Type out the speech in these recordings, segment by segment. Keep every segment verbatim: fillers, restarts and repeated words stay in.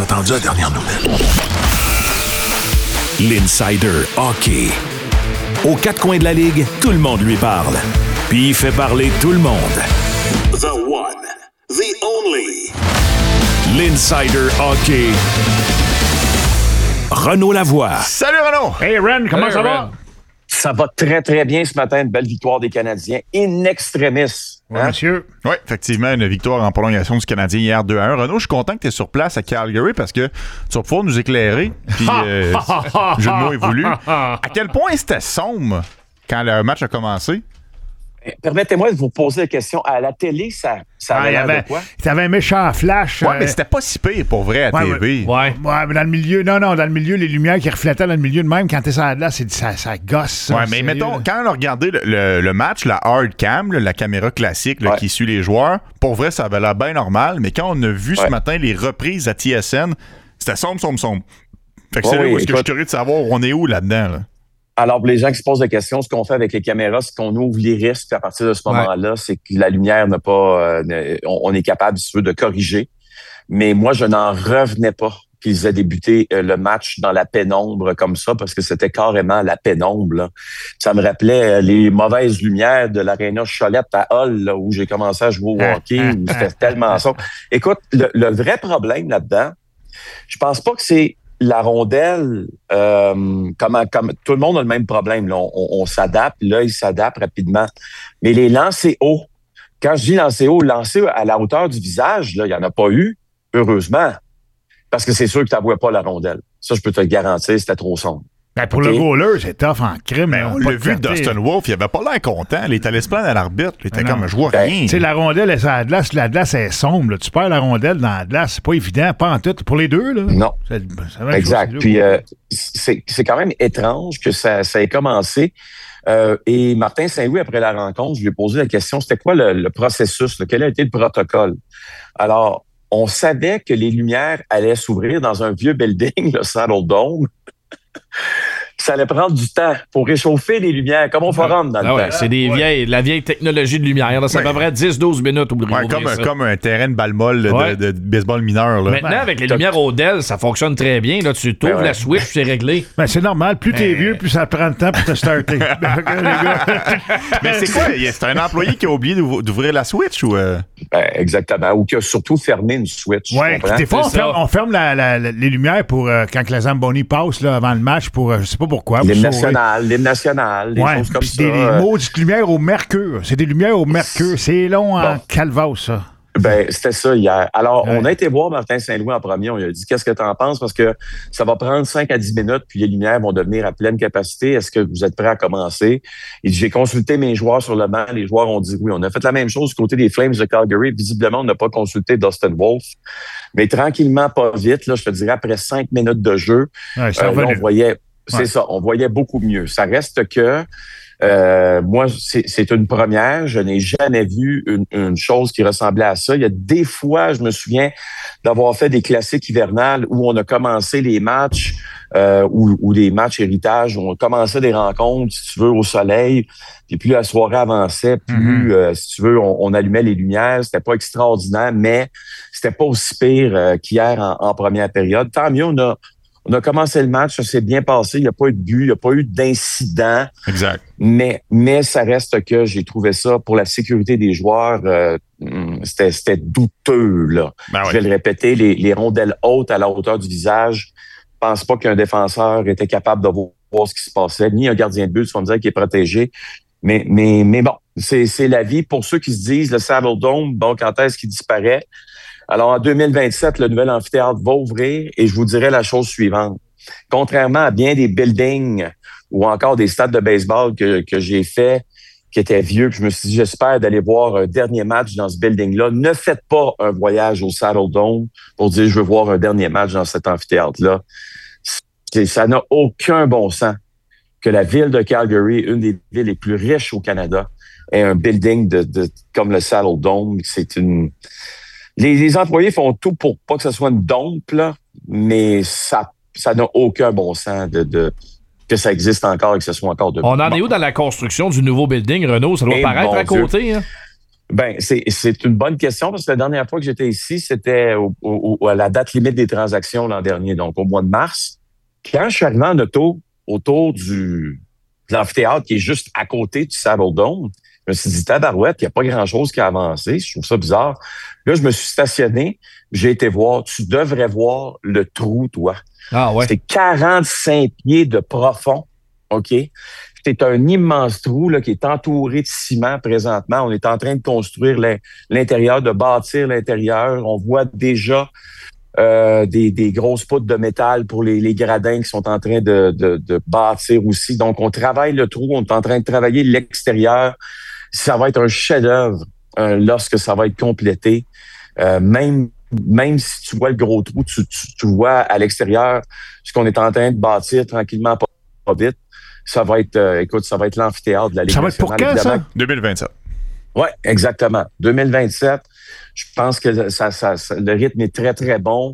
attendu à la dernière nouvelle. L'Insider Hockey. Aux quatre coins de la Ligue, tout le monde lui parle. Puis il fait parler tout le monde. The one, the only. L'Insider Hockey. Renaud Lavoie. Salut Renaud! Hey Ren, comment Salut, ça va? Ren. Ça va très, très bien ce matin. Une belle victoire des Canadiens. In extremis. Oui, Hein? monsieur. Oui, effectivement, une victoire en prolongation du Canadien hier deux à un. Renaud, je suis content que tu es sur place à Calgary parce que tu vas pouvoir nous éclairer. Puis, euh, le jeu de mots est voulu. À quel point c'était sombre quand le match a commencé? Permettez-moi de vous poser la question. À la télé, ça, ça Ah, avait il y l'air avait, de quoi? il y avait un méchant flash. Ouais, euh, mais c'était pas si pire pour vrai à ouais, T V. Ouais. ouais, mais dans le milieu, non, non, dans le milieu, les lumières qui reflétaient dans le milieu de même, quand t'es sur la glace, c'est, ça, ça gosse. Ça, Ouais, mais sérieux, mettons, là. quand on a regardé le, le- le match, la hard cam, là, la caméra classique là, Ouais. qui suit les joueurs, pour vrai, ça avait l'air bien normal. Mais quand on a vu ce Ouais. matin les reprises à T S N, c'était sombre, sombre, sombre. Fait que Ouais, c'est là oui, où est-ce que je suis écoute- curieux de savoir où on est où là-dedans. Là. Alors, pour les gens qui se posent la question, ce qu'on fait avec les caméras, c'est qu'on ouvre les risques. À partir de ce moment-là, c'est que la lumière n'a pas... euh, ne- on, on est capable, si tu veux, de corriger. Mais moi, je n'en revenais pas qu'ils aient débuté euh, le match dans la pénombre comme ça, parce que c'était carrément la pénombre. Là. Ça me rappelait euh, les mauvaises lumières de l'aréna Cholette à Hull, là, où j'ai commencé à jouer au hockey, où c'était tellement sombre. Écoute, le, le vrai problème là-dedans, je pense pas que c'est la rondelle, euh, comme, comme tout le monde a le même problème. Là. On, on, on s'adapte, là, il s'adapte rapidement. Mais les lancers hauts, quand je dis lancer haut, lancer à la hauteur du visage, là, il n'y en a pas eu, heureusement. Parce que c'est sûr que tu n'avouais pas la rondelle. Ça, je peux te le garantir, c'était trop sombre. Ben, pour Ok. le goaler, c'est tough en crime. Mais là, on pas l'a de vu, fierté. Dustin Wolf, il avait pas l'air content. Il était allé se plaindre à l'arbitre. Il était Mais comme, non. je vois Ben, rien. Tu sais, la rondelle, elle, c'est à la glace, la glace est sombre. Là. Tu perds la rondelle dans la glace, c'est pas évident, pas en tout. Pour les deux, là. Non. C'est, c'est la même Exact. chose, Puis c'est euh, c'est, c'est quand même étrange que ça, ça ait commencé. Euh, et Martin Saint-Louis, après la rencontre, je lui ai posé la question, c'était quoi le, le processus? Là? Quel a été le protocole? Alors, on savait que les lumières allaient s'ouvrir dans un vieux building, le Saddle Dome. Ça allait prendre du temps pour réchauffer les lumières, comme au forum dans le Ah ouais, temps. c'est des vieilles, la vieille technologie de lumière. Là, ça Ouais. à peu près dix douze minutes ouvrir. Ouais, comme, un, comme un terrain de balle molle de, Ouais. de, de baseball mineur. Là. Maintenant, avec les lumières Odell, ça fonctionne très bien. Là, tu t'ouvres Ben ouais. la switch, c'est réglé. Ben, c'est normal. Plus t'es vieux, plus ça prend de temps pour te starter. Ben, les gars. Mais c'est quoi? C'est un employé qui a oublié d'ouv- d'ouvrir la switch ou... euh? Ben, exactement. Ou qui a surtout fermé une switch. tu Ouais, comprends? des fois, on C'est ferme, ça. on ferme la- la- la- les lumières pour euh, quand que la Zamboni passe là, avant le match pour, euh, je sais pas pourquoi. pour L'hymne sauver. national, l'hymne national, des Ouais, choses comme puis ça. des, des euh, maudites lumières au mercure. C'est des lumières au mercure. C'est long en Bon. calvasse, ça. Ben, c'était ça hier. Alors, Ouais. on a été voir Martin Saint-Louis en premier. On lui a dit, qu'est-ce que tu en penses? Parce que ça va prendre cinq à dix minutes, puis les lumières vont devenir à pleine capacité. Est-ce que vous êtes prêts à commencer? Il dit, j'ai consulté mes joueurs sur le banc. Les joueurs ont dit oui. On a fait la même chose du côté des Flames de Calgary. Visiblement, on n'a pas consulté Dustin Wolf. Mais tranquillement, pas vite, là, je te dirais, après cinq minutes de jeu, Ouais, c'est euh, là, on revenu. voyait, c'est Ouais. ça, on voyait beaucoup mieux. Ça reste que, euh, moi, c'est, c'est une première. Je n'ai jamais vu une, une chose qui ressemblait à ça. Il y a des fois, je me souviens d'avoir fait des classiques hivernales où on a commencé les matchs euh, ou, ou des matchs héritage, où on commençait des rencontres, si tu veux, au soleil. Puis plus la soirée avançait, plus, Mm-hmm. euh, si tu veux, on, on allumait les lumières. C'était pas extraordinaire, mais c'était pas aussi pire euh, qu'hier en, en première période. Tant mieux, on a On a commencé le match, ça s'est bien passé, il n'y a pas eu de but, il n'y a pas eu d'incident, Exact. mais mais ça reste que j'ai trouvé ça pour la sécurité des joueurs, euh, c'était c'était douteux là. Ben Je ouais. vais le répéter, les, les rondelles hautes à la hauteur du visage, je pense pas qu'un défenseur était capable de voir ce qui se passait, ni un gardien de but, tu vas me dire, qui est protégé. Mais mais mais bon, c'est c'est la vie. Pour ceux qui se disent le Saddle Dome, bon, quand est-ce qu'il disparaît? Alors, en deux mille vingt-sept, le nouvel amphithéâtre va ouvrir et je vous dirais la chose suivante. Contrairement à bien des buildings ou encore des stades de baseball que, que j'ai fait, qui étaient vieux, puis je me suis dit, j'espère d'aller voir un dernier match dans ce building-là. Ne faites pas un voyage au Saddle Dome pour dire, je veux voir un dernier match dans cet amphithéâtre-là. C'est, ça n'a aucun bon sens que la ville de Calgary, une des villes les plus riches au Canada, ait un building de, de comme le Saddle Dome. C'est une... Les, les employés font tout pour pas que ce soit une dompe, là, mais ça ça n'a aucun bon sens de, de que ça existe encore et que ce soit encore de On en est où dans la construction du nouveau building, Renaud? Ça doit Eh, paraître mon à côté. Hein? Ben, c'est, c'est une bonne question parce que la dernière fois que j'étais ici, c'était au, au, à la date limite des transactions l'an dernier, donc au mois de mars. Quand je suis arrivé en auto autour du, de l'amphithéâtre qui est juste à côté du Saddledome, je me suis dit, tabarouette, il n'y a pas grand-chose qui a avancé. Je trouve ça bizarre. Là, je me suis stationné. J'ai été voir. Tu devrais voir le trou, toi. Ah ouais. C'est quarante-cinq pieds de profond. OK? C'est un immense trou là, qui est entouré de ciment présentement. On est en train de construire l'intérieur, de bâtir l'intérieur. On voit déjà euh, des, des grosses poutres de métal pour les, les gradins qui sont en train de, de, de bâtir aussi. Donc, on travaille le trou. On est en train de travailler l'extérieur. Ça va être un chef-d'œuvre euh, lorsque ça va être complété. Euh, même même si tu vois le gros trou, tu, tu, tu vois à l'extérieur ce qu'on est en train de bâtir tranquillement, pas, pas vite. Ça va être, euh, écoute, ça va être l'amphithéâtre de la Ligue nationale. Ça va être pour quand, ça? deux mille vingt-sept. Oui, exactement. deux mille vingt-sept. Je pense que ça, ça, ça, le rythme est très, très bon.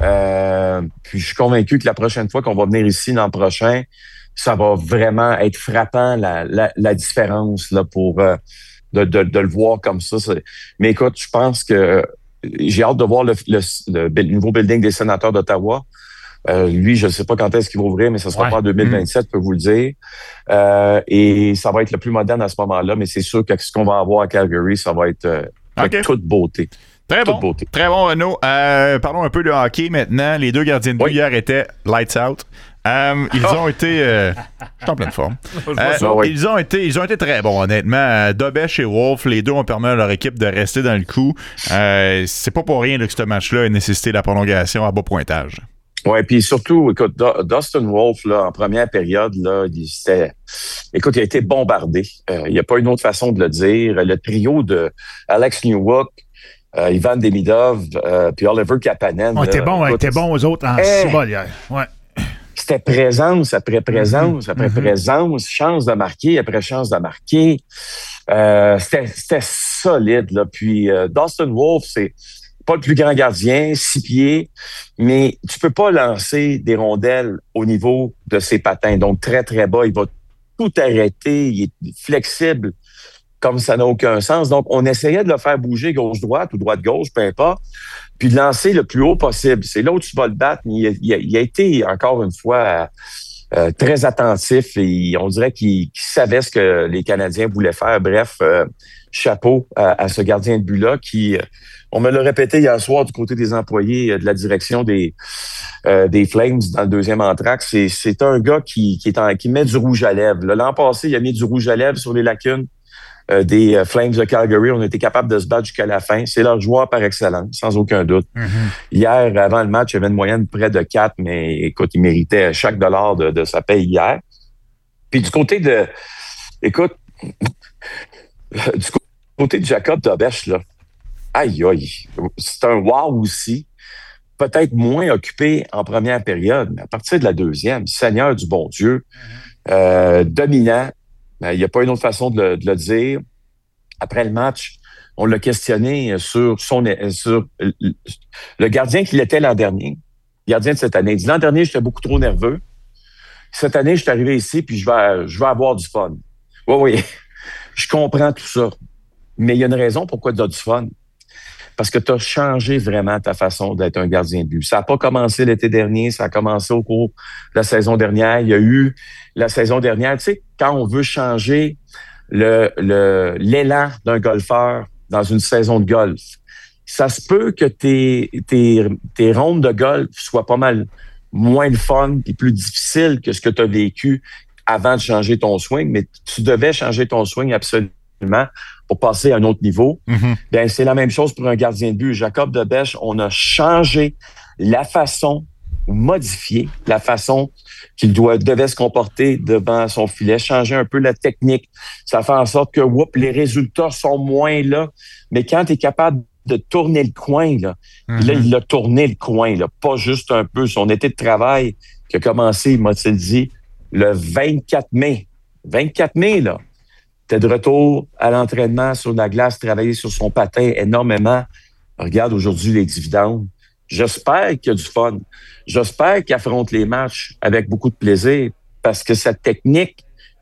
Euh, puis je suis convaincu que la prochaine fois qu'on va venir ici l'an prochain, ça va vraiment être frappant, la, la, la différence là pour euh, de, de, de le voir comme ça. C'est... Mais écoute, je pense que j'ai hâte de voir le, le, le nouveau building des sénateurs d'Ottawa. Euh, lui, je ne sais pas quand est-ce qu'il va ouvrir, mais ça sera ouais. pas en deux mille vingt-sept, mmh. je peux vous le dire. Euh, et ça va être le plus moderne à ce moment-là, mais c'est sûr que ce qu'on va avoir à Calgary, ça va être euh, okay. toute beauté. Très toute bon. Beauté. Très bon, Renaud. Euh, parlons un peu de hockey maintenant. Les deux gardiens de but oui. hier étaient lights out. Um, ils oh. ont été... Euh, je suis en pleine forme. Euh, oui. ils, ont été, ils ont été très bons, honnêtement. Dobesch et Wolf, les deux ont permis à leur équipe de rester dans le coup. Euh, c'est pas pour rien là, que ce match-là ait nécessité la prolongation à bas pointage. Oui, puis surtout, écoute, Dustin Wolf, là, en première période, là, il c'était, écoute, il a été bombardé. Euh, il n'y a pas une autre façon de le dire. Le trio de Alex Newhook, euh, Ivan Demidov, euh, puis Oliver Kapanen. On était bon, écoute, était bon aux autres en hey, six hier. Ouais. C'était présence après présence, mm-hmm. après mm-hmm. présence, chance de marquer après chance de marquer. Euh, c'était, c'était solide, là. Puis euh, Dustin Wolf, c'est pas le plus grand gardien, six pieds, mais tu peux pas lancer des rondelles au niveau de ses patins. Donc, très, très bas. Il va tout arrêter. Il est flexible comme ça n'a aucun sens. Donc, on essayait de le faire bouger gauche-droite ou droite-gauche, peu importe, puis de lancer le plus haut possible. C'est là où tu vas le battre. Mais il a, il a, il a été, encore une fois, euh, très attentif et on dirait qu'il, qu'il savait ce que les Canadiens voulaient faire. Bref, euh, chapeau à, à ce gardien de but-là qui... On me l'a répété hier soir du côté des employés de la direction des euh, des Flames dans le deuxième entracte. C'est, c'est un gars qui, qui, est en, qui met du rouge à lèvres. L'an passé, il a mis du rouge à lèvres sur les lacunes euh, des euh, Flames de Calgary. On a été capable de se battre jusqu'à la fin. C'est leur joueur par excellence, sans aucun doute. Mm-hmm. Hier, avant le match, il y avait une moyenne près de quatre, mais écoute, il méritait chaque dollar de, de sa paye hier. Puis du côté de... Écoute, du côté de Jacob Dobesch, là, aïe, aïe. C'est un wow aussi. Peut-être moins occupé en première période, mais à partir de la deuxième, Seigneur du bon Dieu, euh, dominant. Il n'y a pas une autre façon de le, de le dire. Après le match, on l'a questionné sur son sur le gardien qu'il était l'an dernier, gardien de cette année. Il dit, l'an dernier, j'étais beaucoup trop nerveux. Cette année, je suis arrivé ici, puis je vais, je vais avoir du fun. Oui, oui, je comprends tout ça. Mais il y a une raison pourquoi tu as du fun. Parce que tu as changé vraiment ta façon d'être un gardien de but. Ça n'a pas commencé l'été dernier, ça a commencé au cours de la saison dernière. Il y a eu la saison dernière, tu sais, quand on veut changer le, le, l'élan d'un golfeur dans une saison de golf, ça se peut que tes, tes, tes rondes de golf soient pas mal moins le fun et plus difficiles que ce que tu as vécu avant de changer ton swing, mais tu devais changer ton swing absolument pour passer à un autre niveau. Mm-hmm. Bien, c'est la même chose pour un gardien de but. Jacob Dobesch, on a changé la façon, modifié la façon qu'il doit, devait se comporter devant son filet, changer un peu la technique. Ça fait en sorte que, whoop, les résultats sont moins là. Mais quand tu es capable de tourner le coin, là, mm-hmm. là, il a tourné le coin, là, pas juste un peu. Son été de travail qui a commencé, m'a-t-il dit, le vingt-quatre mai. vingt-quatre mai, là. T'es de retour à l'entraînement sur la glace, travailler sur son patin énormément. Regarde aujourd'hui les dividendes. J'espère qu'il y a du fun. J'espère qu'il affronte les matchs avec beaucoup de plaisir parce que sa technique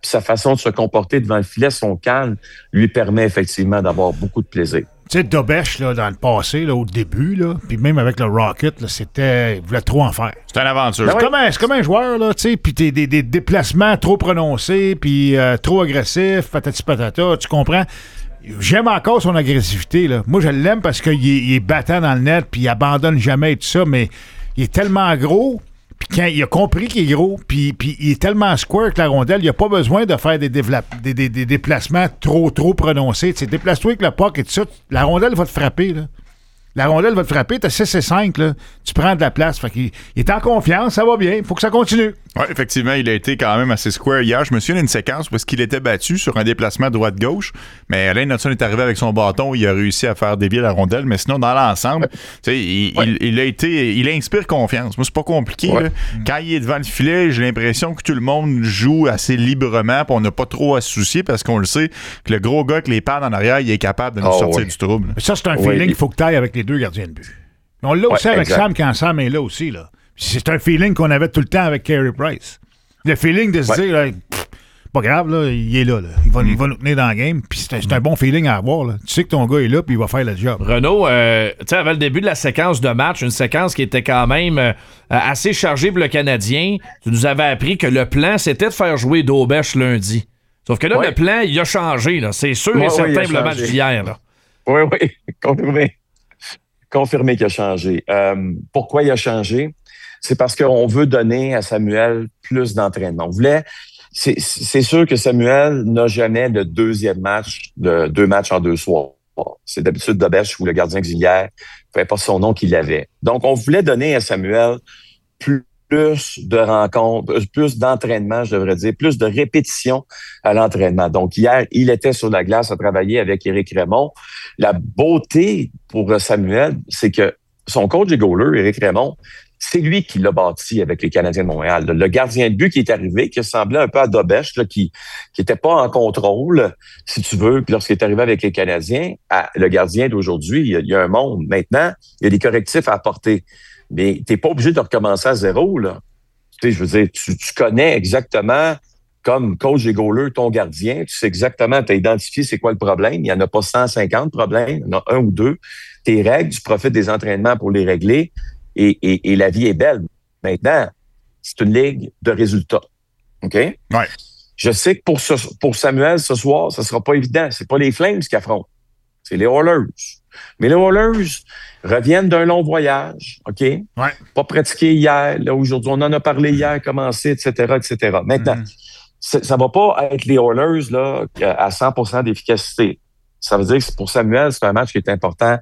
puis sa façon de se comporter devant le filet, son calme, lui permet effectivement d'avoir beaucoup de plaisir. Tu sais, Dobesh, là, dans le passé, là, au début, là, puis même avec le Rocket, là, c'était... Il voulait trop en faire. C'est une aventure. C'est, comme un, c'est comme un joueur, là, tu sais, puis t'es des, des déplacements trop prononcés, puis euh, trop agressifs, patati patata, tu comprends? J'aime encore son agressivité, là. Moi, je l'aime parce qu'il est, il est battant dans le net, puis il abandonne jamais et tout ça, mais il est tellement gros... Puis quand il a compris qu'il est gros, puis, puis il est tellement square que la rondelle, il n'a pas besoin de faire des, dévla- des, des, des déplacements trop, trop prononcés. Tu sais, déplace-toi avec le puck et tout ça, la rondelle va te frapper, là. La rondelle va te frapper, t'as six et cinq, là. Tu prends de la place. Fait qu'il il est en confiance, ça va bien. Il faut que ça continue. Oui, effectivement, il a été quand même assez square hier. Je me souviens d'une séquence parce qu'il était battu sur un déplacement droite-gauche, mais Alain Hudson est arrivé avec son bâton, il a réussi à faire dévier la rondelle, mais sinon, dans l'ensemble, tu sais, il, ouais. il, il a été, il inspire confiance. Moi, c'est pas compliqué, ouais. là. Quand il est devant le filet, j'ai l'impression que tout le monde joue assez librement, puis on n'a pas trop à se soucier parce qu'on le sait que le gros gars avec les pads en arrière, il est capable de nous oh, sortir ouais. du trouble. Mais ça, c'est un feeling qu'il faut que tu ailles avec les deux gardiens de but. On l'a aussi ouais, avec exact. Sam quand Sam est là aussi, là. C'est un feeling qu'on avait tout le temps avec Carey Price. Le feeling de se ouais. dire, là, pff, pas grave, là, il est là. là. Il, va, mm. il va nous tenir dans le game. Puis c'est, c'est un bon feeling à avoir. Là. Tu sais que ton gars est là, puis il va faire le job. Renaud, euh, tu sais, avant le début de la séquence de match, une séquence qui était quand même euh, assez chargée pour le Canadien, tu nous avais appris que le plan, c'était de faire jouer Dobesh lundi. Sauf que là, ouais. le plan, il a changé. Là. C'est sûr ouais, et certain ouais, pour le match d'hier. Là. Oui, oui, confirmé. Confirmé qu'il a changé. Euh, pourquoi il a changé? C'est parce qu'on veut donner à Samuel plus d'entraînement. On voulait, c'est, c'est sûr que Samuel n'a jamais de deuxième match, de deux matchs en deux soirs. C'est d'habitude Dobesh ou le gardien auxiliaire, peu importe son nom qu'il avait. Donc, on voulait donner à Samuel plus de rencontres, plus d'entraînement, je devrais dire, plus de répétitions à l'entraînement. Donc, hier, il était sur la glace à travailler avec Éric Raymond. La beauté pour Samuel, c'est que son coach et goaler, Éric Raymond, c'est lui qui l'a bâti avec les Canadiens de Montréal. Le gardien de but qui est arrivé, qui ressemblait un peu à Dobesh, là, qui qui était pas en contrôle, si tu veux, puis lorsqu'il est arrivé avec les Canadiens, à, le gardien d'aujourd'hui, il y, a, il y a un monde. Maintenant, il y a des correctifs à apporter. Mais t'es pas obligé de recommencer à zéro, là. Tu sais, je veux dire, tu, tu connais exactement, comme coach et goaler, ton gardien, tu sais exactement, tu as identifié c'est quoi le problème. Il n'y en a pas cent cinquante problèmes, il y en a un ou deux. Tes règles, tu profites des entraînements pour les régler et, et, et la vie est belle. Maintenant, c'est une ligue de résultats. OK? Ouais. Je sais que pour, ce, pour Samuel, ce soir, ce sera pas évident. C'est pas les Flames qui affrontent. C'est les Oilers. Mais les Oilers reviennent d'un long voyage, OK? Ouais. Pas pratiqué hier, là, aujourd'hui. On en a parlé hier, commencé, et cetera, et cetera. Maintenant, mm-hmm. ça va pas être les Oilers là, à cent pour cent d'efficacité. Ça veut dire que pour Samuel, c'est un match qui est important.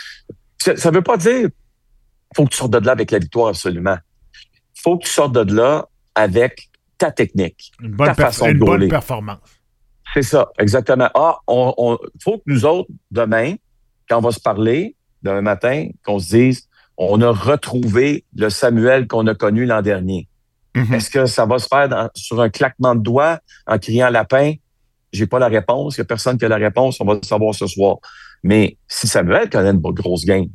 Ça, ça veut pas dire faut que tu sortes de là avec la victoire, absolument. Faut que tu sortes de là avec ta technique, une bonne ta perf- façon de une goaler. bonne performance. C'est ça, exactement. Ah, on, on faut que nous autres, demain, quand on va se parler, demain matin, qu'on se dise, on a retrouvé le Samuel qu'on a connu l'an dernier. Mm-hmm. Est-ce que ça va se faire dans, sur un claquement de doigts, en criant lapin? J'ai pas la réponse. Il y a personne qui a la réponse. On va le savoir ce soir. Mais si Samuel connaît une grosse game,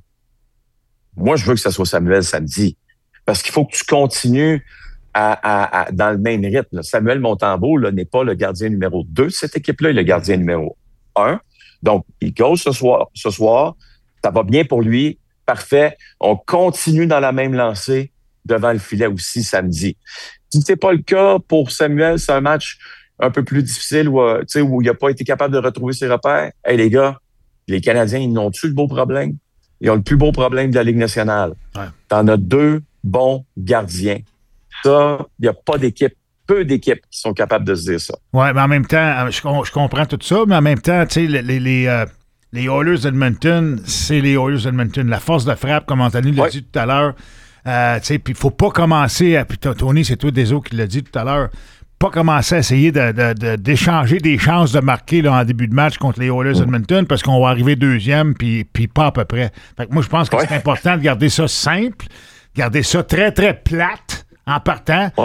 moi, je veux que ce soit Samuel samedi. Parce qu'il faut que tu continues À, à, à, dans le même rythme. Là. Samuel Montembeault là, n'est pas le gardien numéro deux de cette équipe-là, il est le gardien numéro un. Donc, il coach ce soir, ce soir. Ça va bien pour lui. Parfait. On continue dans la même lancée devant le filet aussi samedi. Si c'est pas le cas pour Samuel, c'est un match un peu plus difficile où, euh, où il n'a pas été capable de retrouver ses repères. Hey les gars, les Canadiens, ils n'ont-tu le beau problème? Ils ont le plus beau problème de la Ligue nationale. Ouais. T'en as deux bons gardiens. Ça, il n'y a pas d'équipe, peu d'équipes qui sont capables de se dire ça. Oui, mais en même temps, je, je comprends tout ça, mais en même temps, tu sais, les, les, les, euh, les Oilers d'Edmonton, c'est les Oilers d'Edmonton. La force de frappe, comme Anthony l'a ouais. dit tout à l'heure, euh, tu sais, puis il ne faut pas commencer, à, puis Tony, c'est toi des autres qui l'a dit tout à l'heure, pas commencer à essayer de, de, de, d'échanger des chances de marquer là, en début de match contre les Oilers d'Edmonton, parce qu'on va arriver deuxième, puis, puis pas à peu près. Fait que moi, je pense que ouais. c'est important de garder ça simple, garder ça très, très plate, en partant, ouais.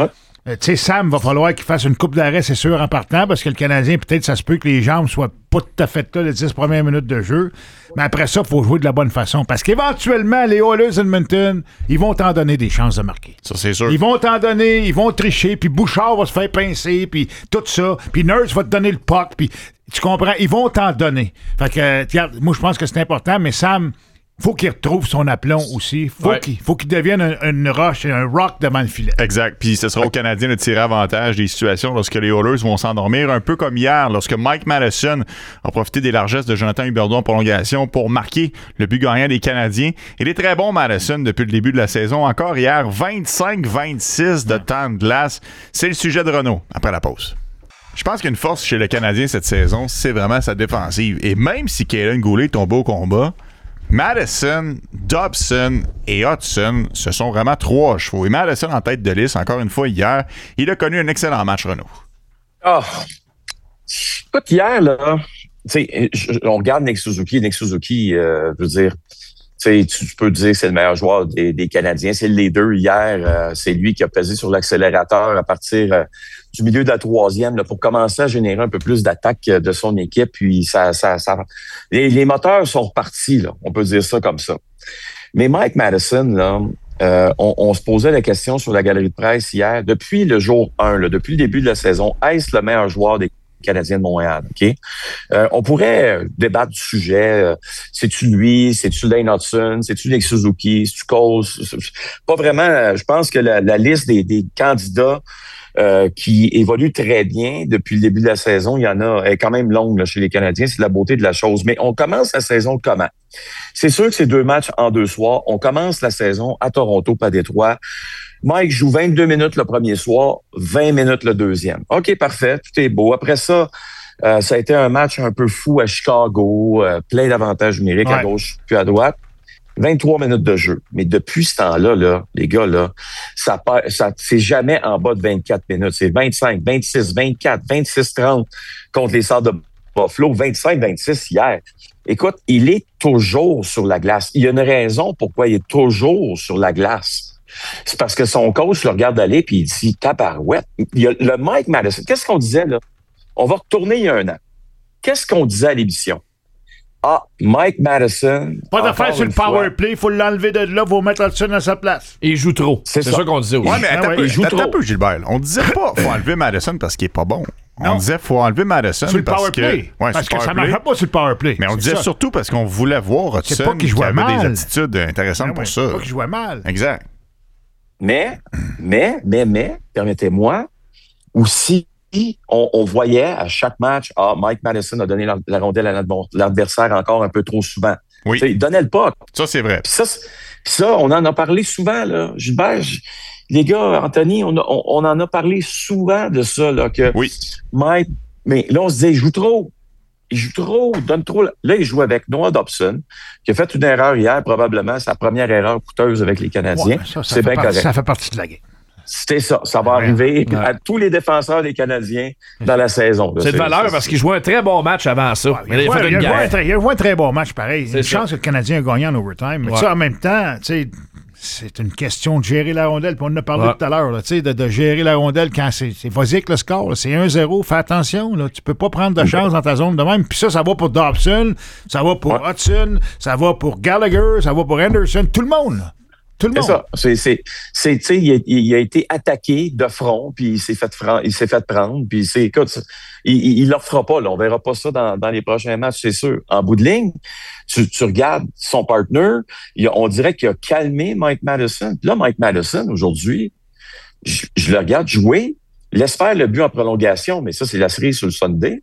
Euh, tu sais, Sam, va falloir qu'il fasse une coupe d'arrêt, c'est sûr, en partant, parce que le Canadien, peut-être, ça se peut que les jambes soient pas tout à fait là les dix premières minutes de jeu. Mais après ça, il faut jouer de la bonne façon. Parce qu'éventuellement, les Oilers Edmonton, ils vont t'en donner des chances de marquer. Ça, c'est sûr. Ils vont t'en donner, ils vont tricher, puis Bouchard va se faire pincer, puis tout ça. Puis Nurse va te donner le puck, puis tu comprends? Ils vont t'en donner. Fait que, euh, regarde, moi, je pense que c'est important, mais Sam... faut qu'il retrouve son aplomb aussi. Faut ouais. qu'il faut qu'il devienne un, une roche, un rock devant le filet. Exact. Puis ce sera aux Canadiens de tirer avantage des situations lorsque les Oilers vont s'endormir, un peu comme hier, lorsque Mike Matheson a profité des largesses de Jonathan Huberdeau en prolongation pour marquer le but gagnant des Canadiens. Il est très bon, Matheson, depuis le début de la saison. Encore hier, vingt-cinq vingt-six de temps de glace. C'est le sujet de Renaud, après la pause. Je pense qu'une force chez le Canadien cette saison, c'est vraiment sa défensive. Et même si Kaelin Goulet tombe au combat, Matheson, Dobson et Hudson, ce sont vraiment trois chevaux. Et Matheson en tête de liste, encore une fois hier, il a connu un excellent match, Renaud. Ah! Oh. Écoute, hier, là, tu sais, on regarde Nick Suzuki. Nick Suzuki, euh, je veux dire, tu, tu peux dire que c'est le meilleur joueur des, des Canadiens. C'est le leader hier. Euh, c'est lui qui a pesé sur l'accélérateur à partir euh, du milieu de la troisième là, pour commencer à générer un peu plus d'attaque de son équipe. Puis ça, ça, ça les, les moteurs sont repartis, là. On peut dire ça comme ça. Mais Mike Matheson, là, euh, on, on se posait la question sur la galerie de presse hier. Depuis le jour un, là, depuis le début de la saison, est-ce le meilleur joueur des Canadien de Montréal, OK? Euh, on pourrait débattre du sujet. Euh, c'est-tu lui? C'est-tu Lane Hudson? C'est-tu Nick Suzuki? C'est-tu Cole? Pas vraiment. Je pense que la, la liste des, des candidats euh, qui évoluent très bien depuis le début de la saison, il y en a, elle est quand même longue là, chez les Canadiens. C'est la beauté de la chose. Mais on commence la saison comment? C'est sûr que c'est deux matchs en deux soirs. On commence la saison à Toronto, pas à Détroit. Mike joue vingt-deux minutes le premier soir, vingt minutes le deuxième. OK, parfait, tout est beau. Après ça, euh, ça a été un match un peu fou à Chicago, euh, plein d'avantages numériques ouais. à gauche puis à droite. vingt-trois minutes de jeu. Mais depuis ce temps-là, là, les gars, là, ça, ça c'est jamais en bas de vingt-quatre minutes. C'est vingt-cinq, vingt-six, vingt-quatre, vingt-six, trente contre les Sabres de Buffalo, vingt-cinq, vingt-six hier. Écoute, il est toujours sur la glace. Il y a une raison pourquoi il est toujours sur la glace. C'est parce que son coach le regarde aller puis il dit « Tabarouette ». Il y a le Mike Matheson. Qu'est-ce qu'on disait, là? On va retourner il y a un an. Qu'est-ce qu'on disait à l'émission? Ah, Mike Matheson... Pas d'affaire sur le power play. Il faut l'enlever de là. Il faut mettre Hudson à sa place. Il joue trop. C'est, c'est ça. ça qu'on disait aussi. Ouais, mais attends, ah, ouais, peu, attends un peu, Gilbert. On disait pas « faut enlever Matheson parce qu'il est pas bon ». On non. disait faut enlever Matheson sur le parce power que play. Ouais, parce que ça ne marchait pas sur le power play. Mais on c'est disait ça. surtout parce qu'on voulait voir Hudson pas qu'il qui avait mal. des attitudes intéressantes non, pour ouais, ça. C'est pas qu'il jouait mal. Exact. Mais, mais, mais, mais, permettez-moi, aussi, on, on voyait à chaque match, ah, Mike Matheson a donné la, la rondelle à l'adversaire encore un peu trop souvent. Oui. T'sais, il donnait le puck. Ça, c'est vrai. Puis ça, puis ça, on en a parlé souvent, là. Gilbert, je, les gars, Anthony, on, a, on, on en a parlé souvent de ça, là, que oui. Mike, mais là, on se disait, il joue trop. Il joue trop, donne trop. Là, il joue avec Noah Dobson, qui a fait une erreur hier, probablement sa première erreur coûteuse avec les Canadiens. Ouais, ça, ça c'est bien correct. Ça fait partie de la game. C'était ça. Ça va ouais. arriver ouais. à tous les défenseurs des Canadiens dans la saison. Là. C'est de valeur c'est, parce qu'il jouait un très bon match avant ça. Ouais, il, il, a il, a un, il a joué un très bon match, pareil. C'est une ça. chance que le Canadien a gagné en overtime. Mais ouais. ça, en même temps, tu sais, c'est une question de gérer la rondelle. Puis on en a parlé ouais. tout à l'heure, là, de, de gérer la rondelle quand c'est, c'est vas-y avec le score. Là, c'est un zéro. Fais attention. Là, tu peux pas prendre de chance dans ta zone de même. Puis ça, ça va pour Dobson, ça va pour ouais. Hudson, ça va pour Gallagher, ça va pour Anderson. Tout le monde. Là. Tout le c'est monde. Ça. C'est, c'est, c'est, tu sais, il, il a été attaqué de front, puis il s'est fait, franc, il s'est fait prendre, puis c'est, écoute, il, il, il leur fera pas, là. On verra pas ça dans, dans les prochains matchs, c'est sûr. En bout de ligne, tu, tu regardes son partner, il, on dirait qu'il a calmé Mike Matheson. Puis là, Mike Matheson, aujourd'hui, je, je le regarde jouer, laisse faire le but en prolongation, mais ça, c'est la série sur le Sunday.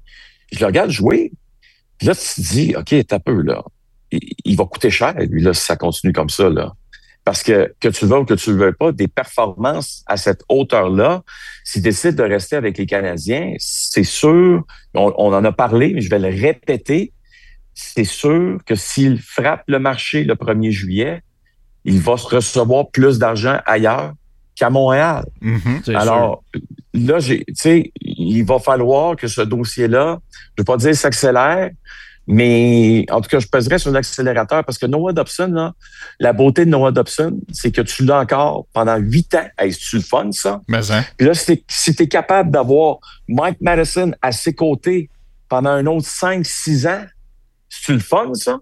Je le regarde jouer, puis là, tu te dis, OK, t'as peu, là. Il, il va coûter cher, lui, là, si ça continue comme ça, là. Parce que, que tu veux ou que tu ne veux pas, des performances à cette hauteur-là, s'il décide de rester avec les Canadiens, c'est sûr, on, on en a parlé, mais je vais le répéter, c'est sûr que s'il frappe le marché le premier juillet, il va se recevoir plus d'argent ailleurs qu'à Montréal. Mm-hmm, Alors, sûr. là, j'ai, tu sais, il va falloir que ce dossier-là, je ne veux pas dire s'accélère, Mais en tout cas, je pèserais sur l'accélérateur parce que Noah Dobson, là, la beauté de Noah Dobson, c'est que tu l'as encore pendant huit ans. Hey, c'est-tu le fun, ça? Mais hein. Puis là, si t'es, si t'es capable d'avoir Mike Matheson à ses côtés pendant un autre cinq six ans, c'est-tu le fun, ça?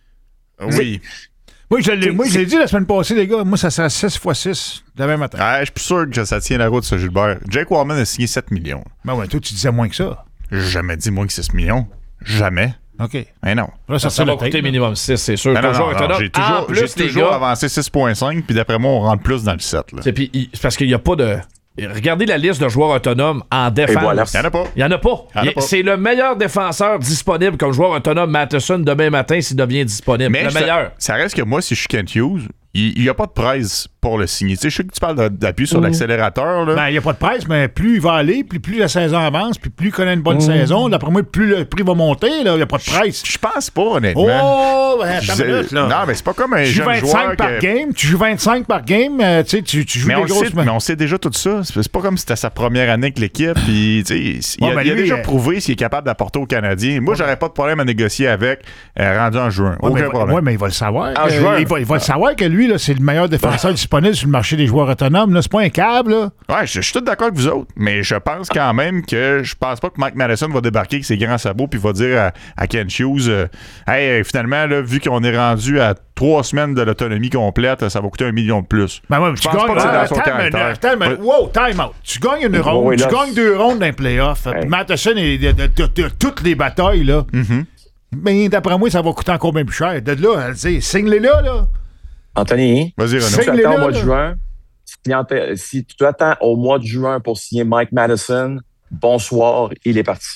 Oui. Moi, je l'ai, moi, je l'ai dit la semaine passée, les gars. Moi, ça sera six fois six demain matin. Ah, je suis plus sûr que ça tient la route, ça, Gilbert. Jake Wallman a signé sept millions. Ben ouais, toi, tu disais moins que ça. J'ai jamais dit moins que six millions. Jamais. OK. Mais non. Là, ça, Ça, ça va coûter tape, minimum six, c'est sûr. Ben non, toujours non, non, autonome. j'ai toujours, En plus, j'ai les toujours gars, avancé six virgule cinq, puis d'après moi, on rentre plus dans le sept. Là. c'est, puis, il- c'est parce qu'il n'y a pas de... Regardez la liste de joueurs autonomes en défense. Et voilà. Il n'y en a pas. Il n'y en a pas. Il y en a Il- pas. C'est le meilleur défenseur disponible comme joueur autonome, Matheson, demain matin, s'il devient disponible. Mais le ça, meilleur. ça reste que moi, si je suis Kent Hughes, il n'y a pas de presse pour le signer. Tu sais, je sais que tu parles d'appuyer sur l'accélérateur. Là. Ben, il n'y a pas de presse, mais plus il va aller, puis plus la saison avance, puis plus il connaît une bonne saison, d'après moi, plus le prix va monter, là. Il n'y a pas de presse. Je pense pas, honnêtement. Oh, ben, Je attends une sais- minute, là. non, mais c'est pas comme un Tu joues jeune joueur vingt-cinq par que- game, tu joues vingt-cinq par game, euh, tu sais, tu, tu joues Mais des on, le grosses... sait, mais on sait déjà tout ça. C'est c'est pas comme si c'était sa première année avec l'équipe. Puis, tu sais, il Ouais, a, ben il a lui, déjà euh, prouvé s'il est capable d'apporter aux Canadiens. Moi, j'aurais pas de problème à négocier avec euh, rendu en juin. Ouais, Aucun mais, problème. ouais, mais il va le savoir. En que- juin. il va, il va le savoir que lui, là, c'est le meilleur défenseur disponible sur le marché des joueurs autonomes. Là. C'est pas un câble, là. Ouais, je, je suis tout d'accord avec vous autres, mais je pense quand même que je pense pas que Mike Matheson va débarquer avec ses grands sabots puis va dire à, à Ken Hughes euh, Hey, finalement, là, vu qu'on est rendu à trois semaines de l'autonomie complète, ça va coûter un million de plus. Ben ouais, mais Je tu pense gagnes. pas que c'est Ah, dans son attends une minute, caractère. attends une minute. Wow, time out. Tu gagnes une ronde, oui, tu là, gagnes deux rondes d'un playoff. Hey. Puis Matheson est de, de- de- de toutes les batailles, là. Mm-hmm. Mais d'après moi, ça va coûter encore bien plus cher. De là, elle dit, signe-les là, là. Anthony, Vas-y, si Renaud. tu Signe-les attends là, au mois de là. juin, si, ent- si tu attends au mois de juin pour signer Mike Matheson, bonsoir, il est parti.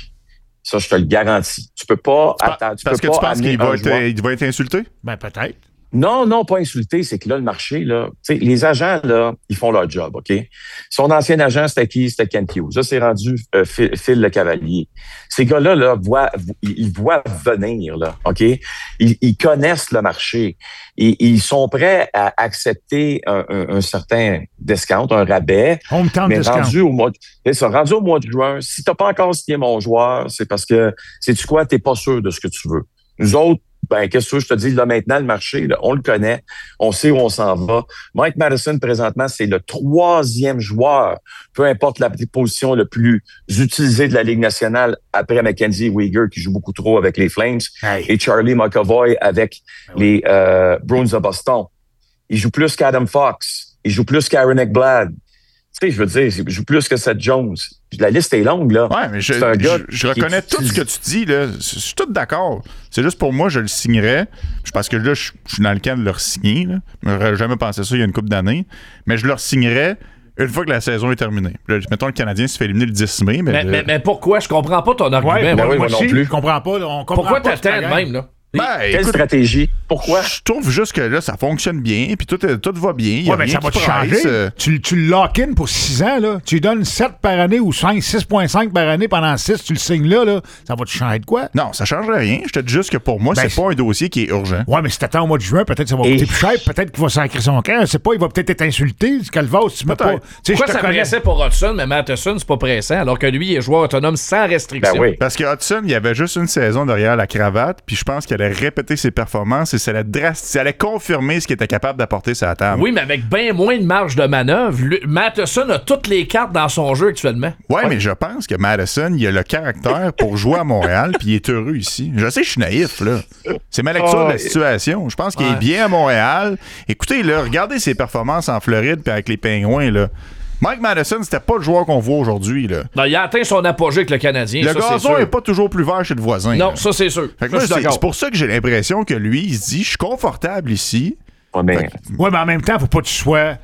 Ça, je te le garantis. Tu peux pas attendre. Tu Parce que peux tu pas penses amener qu'il va un être, joueur. il va être insulté? Ben peut-être. Non, non, pas insulter, c'est que là, le marché, là, tu sais, les agents, là, ils font leur job, OK? Son ancien agent, c'était qui? C'était Kent Hughes. Là, c'est rendu euh, Phil, Phil Le Cavalier. Ces gars-là, là, voient, ils, ils voient venir, là, OK? Ils, ils connaissent le marché. Ils, ils sont prêts à accepter un, un, un certain discount, un rabais. Hometown Mais discount. rendu au mois de, c'est ça, rendu au mois de juin, si t'as pas encore signé mon joueur, c'est parce que, sais-tu quoi, t'es pas sûr de ce que tu veux. Nous autres, ben, qu'est-ce que je te dis, là, maintenant, le marché, là, on le connaît, on sait où on s'en va. Mike Matheson, présentement, c'est le troisième joueur, peu importe la position le plus utilisée de la Ligue nationale, après Mackenzie Weegar, qui joue beaucoup trop avec les Flames, Hey. et Charlie McAvoy avec les euh, Bruins de Boston. Il joue plus qu'Adam Fox. Il joue plus qu'Aaron Ekblad. Tu sais, je veux dire, il joue plus que Seth Jones. La liste est longue, là. Ouais, mais je, C'est un gars je, je qui reconnais est tout ce que tu dis, là. Je je suis tout d'accord. C'est juste pour moi, je le signerais. Parce que là, je, je suis dans le camp de le signer. Je n'aurais jamais pensé ça il y a une couple d'années. Mais je le signerais une fois que la saison est terminée. Là, mettons, le Canadien se fait éliminer le dix mai. Mais, Mais, le- mais, mais pourquoi? Je comprends pas ton argument. Ouais, moi. moi, oui, moi moi non aussi, plus. je comprends pas. là. On comprend Pourquoi pas t'attends cette de gang. même, là? Ben, Quelle écoute, stratégie? Pourquoi? je trouve juste que là, ça fonctionne bien, puis tout, est- tout va bien. Il y a Ouais, mais rien ça va qui te presse, changer. euh. Tu, tu le lock-in pour six ans, là. Tu lui donnes sept par année ou cinq, six virgule cinq par année pendant six, tu le signes là, là. Ça va te changer de quoi? Non, ça ne changerait rien. Je te dis juste que pour moi, Ben, c'est c'est- pas un dossier qui est urgent. Ouais, mais si t'attends au mois de juin, peut-être que ça va Et- coûter plus cher, peut-être qu'il va sacrer son camp. Je sais pas, il va peut-être être insulté. Calvas, tu mets pas. Peut-être. Tu sais, je Pourquoi te ça connais. pressait pour Hudson, mais Matheson, c'est pas pressant, alors que lui, il est joueur autonome sans restriction. Ben oui. Parce que Hudson, il y avait juste une saison derrière la cravate, puis je pense qu'elle allait répéter ses performances et ça allait, drasti- ça allait confirmer ce qu'il était capable d'apporter sur la table. Oui, mais avec bien moins de marge de manœuvre. Lui- Matheson a toutes les cartes dans son jeu actuellement. Ouais, mais je pense que Madison, il a le caractère pour jouer à Montréal, puis il est heureux ici. Je sais, je suis naïf, là. C'est ma lecture Oh, de la situation. Je pense qu'il ouais. est bien à Montréal. Écoutez, là, regardez ses performances en Floride puis avec les Pingouins, là. Mike Matheson, c'était pas le joueur qu'on voit aujourd'hui, là. Non, il a atteint son apogée avec le Canadien. Le ça, c'est gazon sûr. est pas toujours plus vert chez le voisin. Non, là. ça, c'est sûr. Fait que Ça, moi, je suis c'est d'accord. c'est pour ça que j'ai l'impression que lui, il se dit, je suis confortable ici. Ouais, mais, Fait Ouais, mais en même temps, faut pas que tu sois.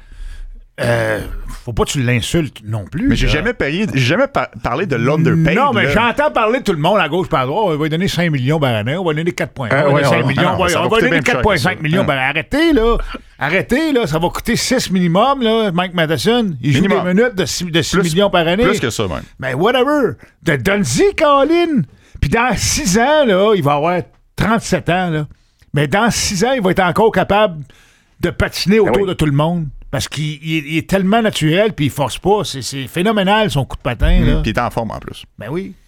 Euh, faut pas que tu l'insultes non plus. Mais j'ai là. jamais payé, j'ai jamais par- parlé de l'underpaid. Non, mais là. j'entends parler de tout le monde à gauche par à droite. On va lui donner cinq millions par année, on va lui donner quatre virgule un. Ah, on va ouais, lui donner ouais, cinq millions, non, on va- ça va on va coûter lui donner bien plus quatre virgule cher cinq que millions. ça. Ben arrêtez, là. Arrêtez, là. Ça va coûter six minimum, là, Mike Matheson. Il joue Minimum. des minutes de six, de six Plus- millions par année. Plus que ça, même. Ben, whatever. De Donzi, Colin. Puis dans six ans, là, il va avoir trente-sept ans, là. Mais dans six ans, il va être encore capable de patiner autour oui. de tout le monde. Parce qu'il il est, il est tellement naturel, puis il force pas. C'est, c'est phénoménal, son coup de patin, là. Puis il est en forme en plus. Ben oui.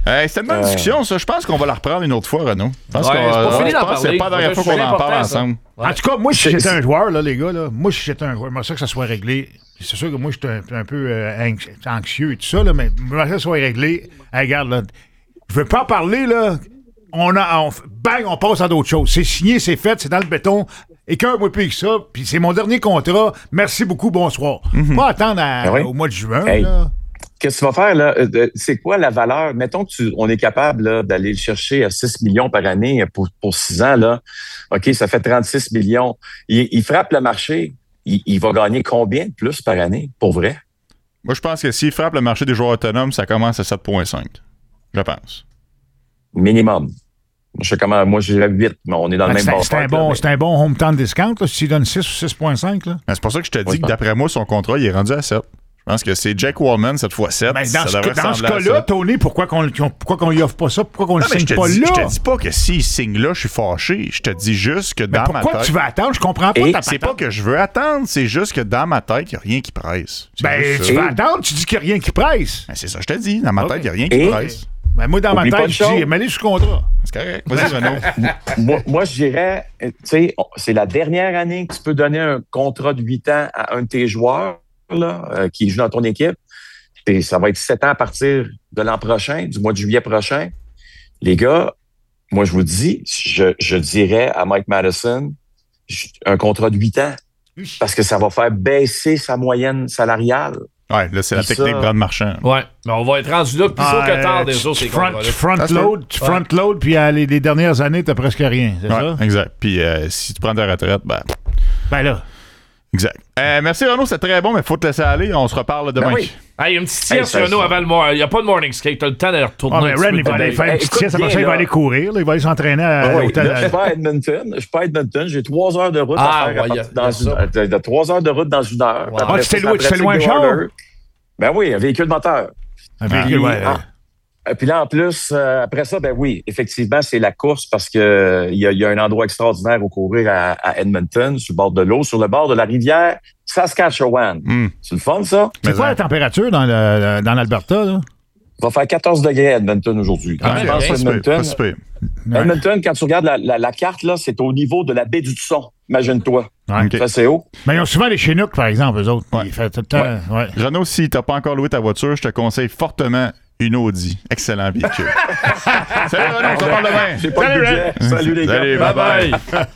Hey, c'était une bonne Euh... discussion, ça. Je pense qu'on va la reprendre une autre fois, Renaud. Je pense Ouais, qu'on c'est pas va- fini je d'en pense que c'est parler. pas la dernière fois C'est qu'on en parle important, ça. ensemble. En tout cas, moi, si C'est- j'étais c'est- un joueur, là, les gars, là, moi, si j'étais un joueur, j'aimerais ça que ça soit réglé. C'est sûr que moi, j'étais un, un peu euh, anx- anxieux et tout ça, là, mais j'aimerais que ça soit réglé. Hey, regarde, là, je veux pas en parler, là. On a, on, bang, on passe à d'autres choses. C'est signé, c'est fait, c'est dans le béton. Et qu'un mois plus que ça, puis c'est mon dernier contrat. Merci beaucoup, bonsoir. Mm-hmm. Pas attendre à- Ben oui. au mois de juin, Hey. là. Qu'est-ce que tu vas faire, là? Euh, C'est quoi la valeur? Mettons que tu, on est capable là, d'aller le chercher à six millions par année pour, pour six ans, là. OK, ça fait trente-six millions. Il, il frappe le marché. Il, il va gagner combien de plus par année, pour vrai? Moi, je pense que s'il frappe le marché des joueurs autonomes, ça commence à sept virgule cinq. Je pense. Minimum. Je sais comment, moi, je dirais huit, mais on est dans le Fait que même C'est c'est un, ballpark, bon- là, c'est un bon hometown discount, là, s'il donne six ou six virgule cinq. Là. Mais c'est pour ça que je te dis Oui, que je d'après moi, son contrat, il est rendu à sept. Je pense que c'est Jake Wallman cette fois sept. Ben, dans ça ce, devrait dans ce ressembler à cas-là, ça. Tony, pourquoi qu'on pourquoi qu'on lui offre pas ça? Pourquoi qu'on le Non, mais je signe te, pas dis, là? je te dis pas que s'il signe là, je suis fâché. Je te dis juste que Mais dans ma pourquoi tête. tu veux attendre? Je comprends pas Et ta C'est patente. pas que je veux attendre, c'est juste que dans ma tête, il n'y a rien qui presse. C'est Ben, juste tu ça. veux attendre, tu dis qu'il n'y a rien qui presse. Ben, c'est ça, je te dis. Dans ma Ok. tête, il n'y a rien qui Et- presse. Ben, moi, dans Oublie ma pas tête, de je dis, chose. mets-les sous contrat. C'est correct. Vas-y, Renaud. moi, moi, je dirais, euh, tu sais, on- c'est la dernière année que tu peux donner un contrat de huit ans à un de tes joueurs là, euh, qui joue dans ton équipe. Puis ça va être sept ans à partir de l'an prochain, du mois de juillet prochain. Les gars, moi, je vous dis, je, je dirais à Mike Madison j- un contrat de huit ans parce que ça va faire baisser sa moyenne salariale. Ouais, là, c'est la Puis technique ça- Brad Marchand. Ouais, mais on va être rendu là plus tôt Ah, que tard euh, des tu autres, ces front, contrats-là. tu front Ça se load, tu Ouais. front load, puis euh, les, les dernières années, t'as presque rien, c'est Ouais, ça? exact. Puis euh, si tu prends ta retraite, ben, Ben là. exact. Euh, merci Renaud, c'est très bon, mais faut te laisser aller. On se reparle demain. Ben oui. Hey, une petite Hey, sieste, ça, Renaud, ça. avant le morning. Il n'y a pas de morning skate. T'as le temps d'aller retourner. Ah, mais un petit Ren, peu il va de aller veille. faire une Hey, petite écoute sieste, après bien, ça, il va là. aller courir, là, il va aller s'entraîner à Ah oui, l'hôtel. là, je suis pas à Edmonton. Je suis pas à Edmonton. J'ai trois heures de route Ah, à faire. ouais, à y a- partir- dans y a une, ça. de, de trois heures de route dans une heure. Wow. Après Ah, tu ça, fais ça loin- tu fais pratique loin des le char? orders. Ben oui, un véhicule moteur. Un véhicule, ouais, Ah. Et puis là, en plus, euh, après ça, ben oui, effectivement, c'est la course parce que il y a, il y a un endroit extraordinaire où courir à, à Edmonton, sur le bord de l'eau, sur le bord de la rivière Saskatchewan. Hmm. C'est le fun, ça? C'est Mais quoi hein. la température dans le- dans l'Alberta, là? Il va faire quatorze degrés à Edmonton aujourd'hui. Quand Ah, tu pas penses à si pire, Edmonton, pas si pire. Ouais. Edmonton, quand tu regardes la, la- la carte, là, c'est au niveau de la baie du Son. Imagine-toi. Ouais. Ok. Ça, c'est haut. Mais ils ont souvent les Chinooks, par exemple, eux autres. Ouais. Ils font tout le temps. Ouais. Renaud, si t'as pas encore loué ta voiture, je te conseille fortement une Audi. Excellent véhicule. Salut Renaud, on se reparle demain. J'ai pas Salut, de budget. Salut les gars. Salut, bye bye.